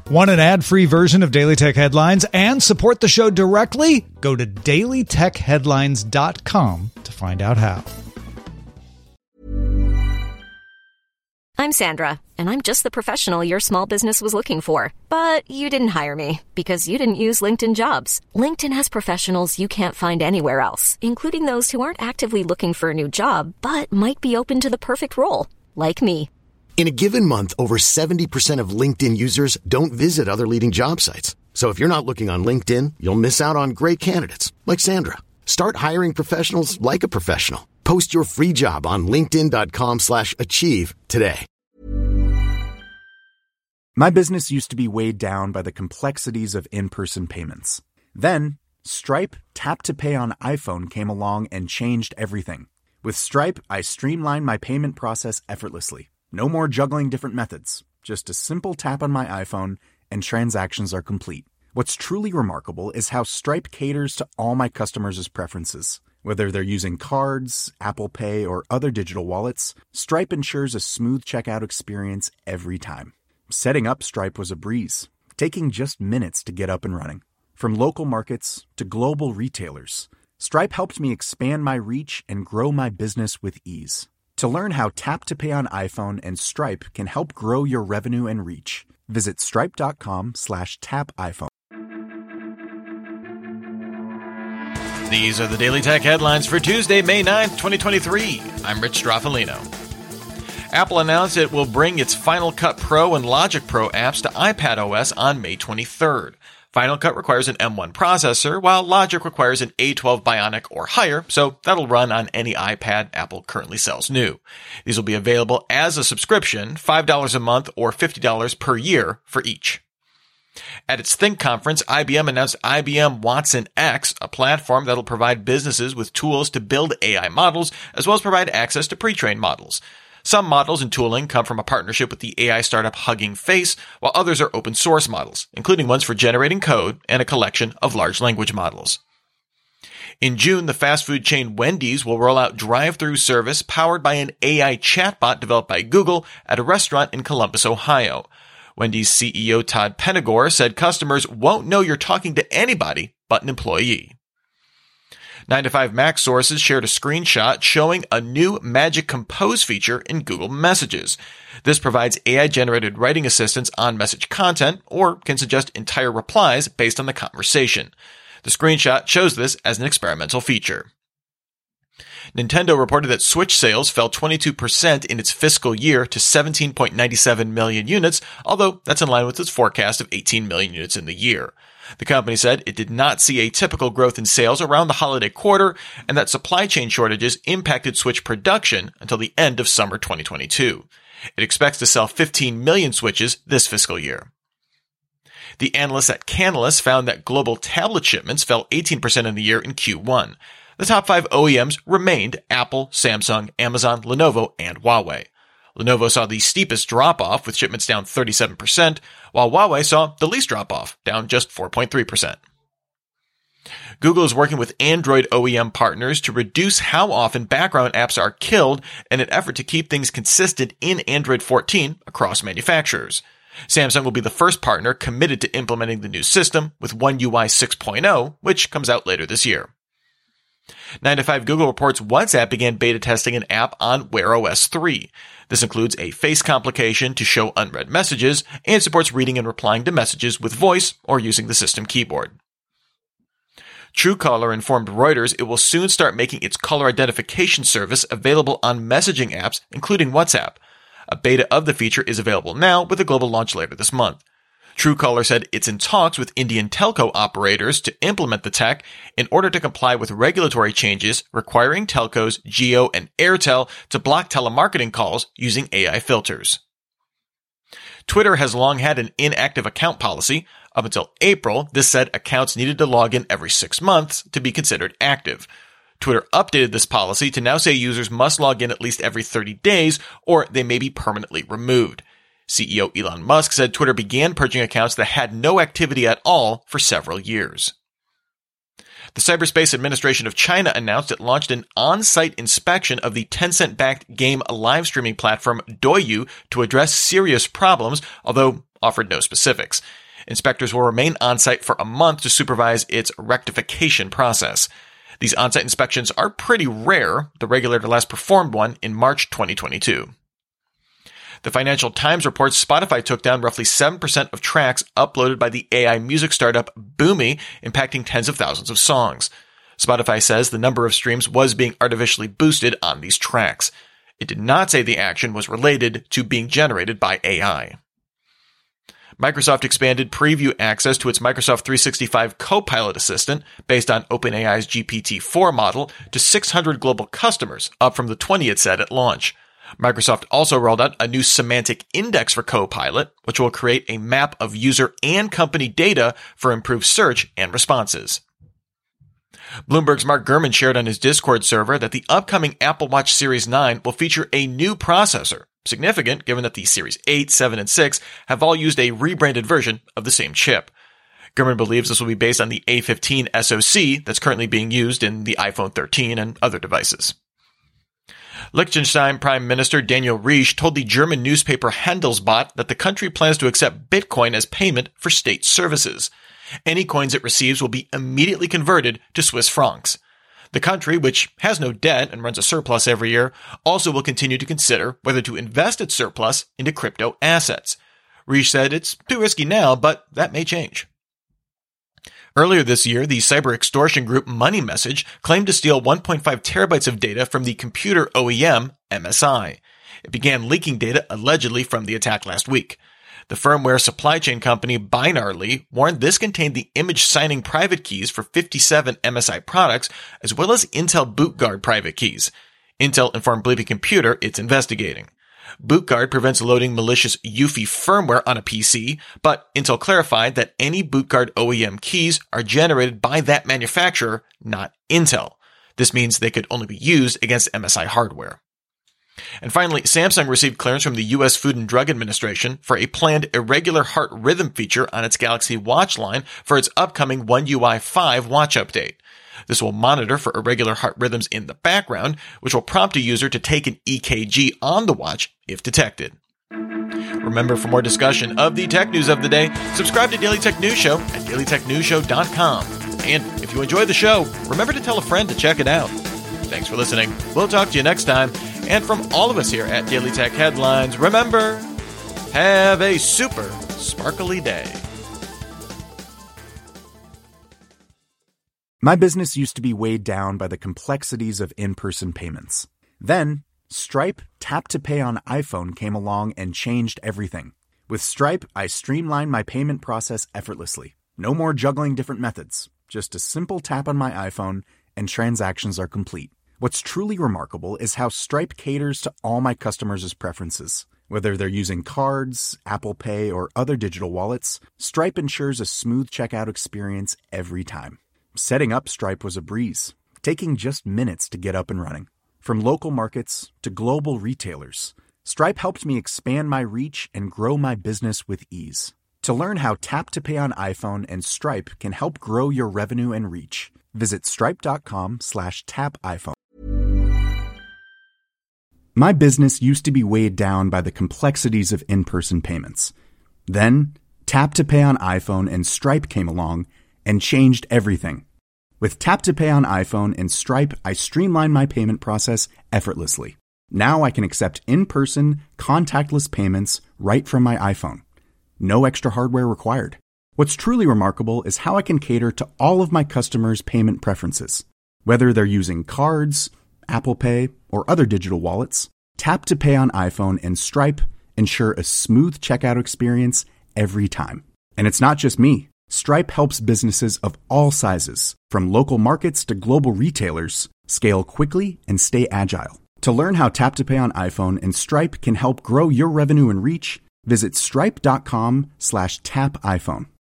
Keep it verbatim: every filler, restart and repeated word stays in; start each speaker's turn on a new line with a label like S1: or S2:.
S1: Want an ad-free version of Daily Tech Headlines and support the show directly? Go to daily tech headlines dot com to find out how.
S2: I'm Sandra, and I'm just the professional your small business was looking for. But you didn't hire me because you didn't use LinkedIn Jobs. LinkedIn has professionals you can't find anywhere else, including those who aren't actively looking for a new job, but might be open to the perfect role, like me.
S3: In a given month, over seventy percent of LinkedIn users don't visit other leading job sites. So if you're not looking on LinkedIn, you'll miss out on great candidates like Sandra. Start hiring professionals like a professional. Post your free job on linkedin dot com slash achieve today.
S4: My business used to be weighed down by the complexities of in-person payments. Then, Stripe Tap to Pay on iPhone came along and changed everything. With Stripe, I streamlined my payment process effortlessly. No more juggling different methods. Just a simple tap on my iPhone and transactions are complete. What's truly remarkable is how Stripe caters to all my customers' preferences. Whether they're using cards, Apple Pay, or other digital wallets, Stripe ensures a smooth checkout experience every time. Setting up Stripe was a breeze, taking just minutes to get up and running. From local markets to global retailers, Stripe helped me expand my reach and grow my business with ease. To learn how Tap to Pay on iPhone and Stripe can help grow your revenue and reach, visit stripe.com slash tap iPhone.
S5: These are the Daily Tech headlines for Tuesday, May ninth, twenty twenty-three. I'm Rich Straffolino. Apple announced it will bring its Final Cut Pro and Logic Pro apps to iPadOS on May twenty-third. Final Cut requires an M one processor, while Logic requires an A twelve Bionic or higher, so that'll run on any iPad Apple currently sells new. These will be available as a subscription, five dollars a month or fifty dollars per year for each. At its Think conference, I B M announced I B M Watson X, a platform that'll provide businesses with tools to build A I models, as well as provide access to pre-trained models. Some models and tooling come from a partnership with the A I startup Hugging Face, while others are open source models, including ones for generating code and a collection of large language models. In June, the fast food chain Wendy's will roll out drive-through service powered by an A I chatbot developed by Google at a restaurant in Columbus, Ohio. Wendy's C E O Todd Penegor said customers won't know you're talking to anybody but an employee. nine to five Mac sources shared a screenshot showing a new Magic Compose feature in Google Messages. This provides A I-generated writing assistance on message content or can suggest entire replies based on the conversation. The screenshot shows this as an experimental feature. Nintendo reported that Switch sales fell twenty-two percent in its fiscal year to seventeen point nine seven million units, although that's in line with its forecast of eighteen million units in the year. The company said it did not see a typical growth in sales around the holiday quarter and that supply chain shortages impacted Switch production until the end of summer twenty twenty-two. It expects to sell fifteen million Switches this fiscal year. The analysts at Canalys found that global tablet shipments fell eighteen percent in the year in Q one. The top five O E Ms remained Apple, Samsung, Amazon, Lenovo, and Huawei. Lenovo saw the steepest drop-off, with shipments down thirty-seven percent, while Huawei saw the least drop-off, down just four point three percent. Google is working with Android O E M partners to reduce how often background apps are killed in an effort to keep things consistent in Android fourteen across manufacturers. Samsung will be the first partner committed to implementing the new system with One U I six point oh, which comes out later this year. nine to five Google reports WhatsApp began beta testing an app on Wear O S three. This includes a face complication to show unread messages and supports reading and replying to messages with voice or using the system keyboard. Truecaller informed Reuters it will soon start making its caller identification service available on messaging apps, including WhatsApp. A beta of the feature is available now, with a global launch later this month. Truecaller said it's in talks with Indian telco operators to implement the tech in order to comply with regulatory changes requiring telcos Jio and Airtel to block telemarketing calls using A I filters. Twitter has long had an inactive account policy. Up until April, this said accounts needed to log in every six months to be considered active. Twitter updated this policy to now say users must log in at least every thirty days or they may be permanently removed. C E O Elon Musk said Twitter began purging accounts that had no activity at all for several years. The Cyberspace Administration of China announced it launched an on-site inspection of the Tencent-backed game live streaming platform Douyu to address serious problems, although offered no specifics. Inspectors will remain on-site for a month to supervise its rectification process. These on-site inspections are pretty rare. The regulator last performed one in March twenty twenty-two. The Financial Times reports Spotify took down roughly seven percent of tracks uploaded by the A I music startup Boomy, impacting tens of thousands of songs. Spotify says the number of streams was being artificially boosted on these tracks. It did not say the action was related to being generated by A I. Microsoft expanded preview access to its Microsoft three sixty-five Copilot Assistant based on OpenAI's G P T four model to six hundred global customers, up from the twenty it said at launch. Microsoft also rolled out a new semantic index for Copilot, which will create a map of user and company data for improved search and responses. Bloomberg's Mark Gurman shared on his Discord server that the upcoming Apple Watch Series nine will feature a new processor, significant given that the Series eight, seven, and six have all used a rebranded version of the same chip. Gurman believes this will be based on the A fifteen S O C that's currently being used in the iPhone thirteen and other devices. Liechtenstein Prime Minister Daniel Riesch told the German newspaper Handelsblatt that the country plans to accept Bitcoin as payment for state services. Any coins it receives will be immediately converted to Swiss francs. The country, which has no debt and runs a surplus every year, also will continue to consider whether to invest its surplus into crypto assets. Riesch said it's too risky now, but that may change. Earlier this year, the cyber extortion group Money Message claimed to steal one point five terabytes of data from the computer O E M M S I. It began leaking data allegedly from the attack last week. The firmware supply chain company Binarly warned this contained the image signing private keys for fifty-seven M S I products, as well as Intel BootGuard private keys. Intel informed Bleeping Computer it's investigating. BootGuard prevents loading malicious U E F I firmware on a P C, but Intel clarified that any BootGuard O E M keys are generated by that manufacturer, not Intel. This means they could only be used against M S I hardware. And finally, Samsung received clearance from the U S Food and Drug Administration for a planned irregular heart rhythm feature on its Galaxy Watch line for its upcoming One U I five watch update. This will monitor for irregular heart rhythms in the background, which will prompt a user to take an E K G on the watch if detected. Remember, for more discussion of the tech news of the day, subscribe to Daily Tech News Show at daily tech news show dot com. And if you enjoy the show, remember to tell a friend to check it out. Thanks for listening. We'll talk to you next time. And from all of us here at Daily Tech Headlines, remember, have a super sparkly day.
S4: My business used to be weighed down by the complexities of in-person payments. Then, Stripe Tap to Pay on iPhone came along and changed everything. With Stripe, I streamlined my payment process effortlessly. No more juggling different methods. Just a simple tap on my iPhone and transactions are complete. What's truly remarkable is how Stripe caters to all my customers' preferences. Whether they're using cards, Apple Pay, or other digital wallets, Stripe ensures a smooth checkout experience every time. Setting up Stripe was a breeze, taking just minutes to get up and running. From local markets to global retailers, Stripe helped me expand my reach and grow my business with ease. To learn how Tap to Pay on iPhone and Stripe can help grow your revenue and reach, visit stripe.com slash tap iPhone. My business used to be weighed down by the complexities of in-person payments. Then, Tap to Pay on iPhone and Stripe came along and changed everything. With Tap to Pay on iPhone and Stripe, I streamlined my payment process effortlessly. Now I can accept in-person, contactless payments right from my iPhone. No extra hardware required. What's truly remarkable is how I can cater to all of my customers' payment preferences. Whether they're using cards, Apple Pay, or other digital wallets, Tap to Pay on iPhone and Stripe ensure a smooth checkout experience every time. And it's not just me. Stripe helps businesses of all sizes, from local markets to global retailers, scale quickly and stay agile. To learn how Tap to Pay on iPhone and Stripe can help grow your revenue and reach, visit stripe.com slash tap iPhone.